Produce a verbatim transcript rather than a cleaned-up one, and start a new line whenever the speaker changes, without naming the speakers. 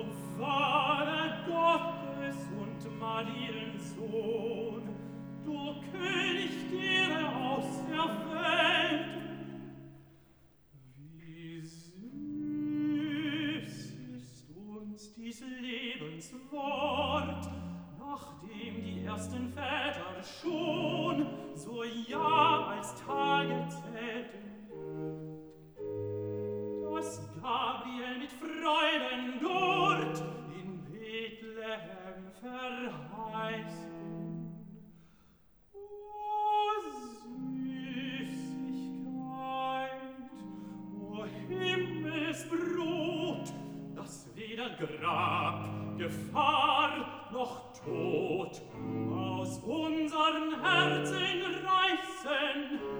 Vater Gottes und Mariensohn, du König derer aus der Welt, wie süß ist uns dies Lebenswort, nachdem die ersten Väter schon so Jahr als Tage zählten, dass Gabriel mit Freuden dort in Bethlehem verheißen. O Süßigkeit, o Himmelsbrot, das weder Grab, Gefahr noch Tod aus unseren Herzen reißen,